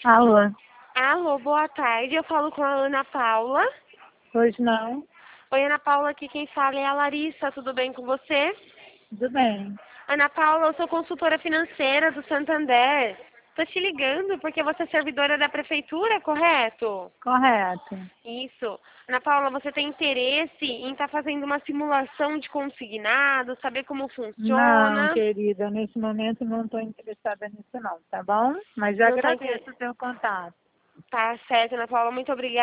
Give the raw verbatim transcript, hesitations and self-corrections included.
Alô? Alô, boa tarde. Eu falo com a Ana Paula. Pois não? Oi, Ana Paula, aqui quem fala é a Larissa. Tudo bem com você? Tudo bem. Ana Paula, eu sou consultora financeira do Santander. Tô te ligando porque você é servidora da prefeitura, correto? Correto. Isso. Ana Paula, você tem interesse em estar fazendo uma simulação de consignado, saber como Não, funciona? querida, nesse momento não estou interessada nisso não, tá bom? Mas eu Não tá inter... agradeço o seu contato. Tá certo, Ana Paula. Muito obrigada.